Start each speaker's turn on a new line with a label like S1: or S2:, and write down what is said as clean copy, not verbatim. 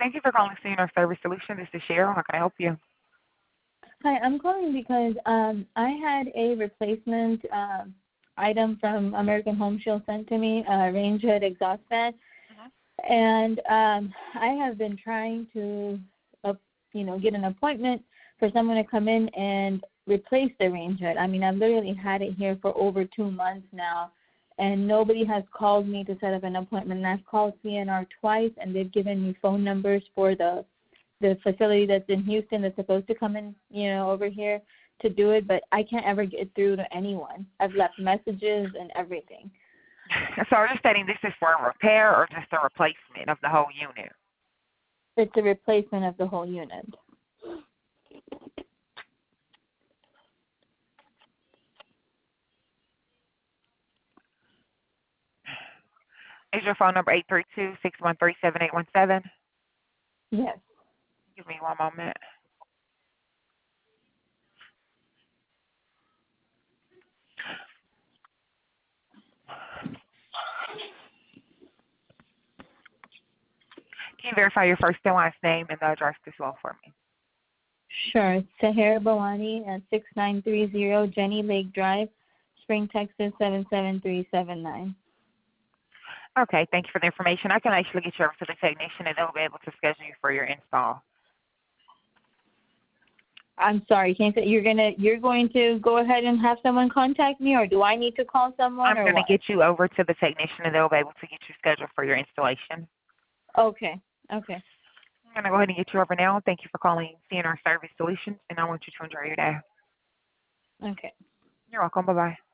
S1: Thank you for calling CNR Service Solution. This is Cheryl. How can I help you?
S2: Hi, I'm calling because I had a replacement item from American Home Shield sent to me, a range hood exhaust fan, and I have been trying to, get an appointment for someone to come in and replace the range hood. I mean, I've literally had it here for over 2 months now, and nobody has called me to set up an appointment. And I've called CNR twice, and they've given me phone numbers for the facility that's in Houston that's supposed to come in, over here to do it, but I can't ever get through to anyone. I've left messages and everything.
S1: So are you stating this is for a repair or just a replacement of the whole unit?
S2: It's a replacement of the whole unit.
S1: Is your phone number 832-613-7817?
S2: Yes.
S1: Give me one moment. Can you verify your first and last name and the address as well for me?
S2: Sure. It's Tahir Bawani at 6930 Jenny Lake Drive, Spring, Texas 77379.
S1: Okay, thank you for the information. I can actually get you over to the technician and they'll be able to schedule you for your install.
S2: I'm sorry, can't say you're going to go ahead and have someone contact me, or do I need to call someone?
S1: I'm going to get you over to the technician and they'll be able to get you scheduled for your installation.
S2: Okay.
S1: I'm going to go ahead and get you over now. Thank you for calling CNR Service Solutions, and I want you to enjoy your day.
S2: Okay.
S1: You're welcome. Bye-bye.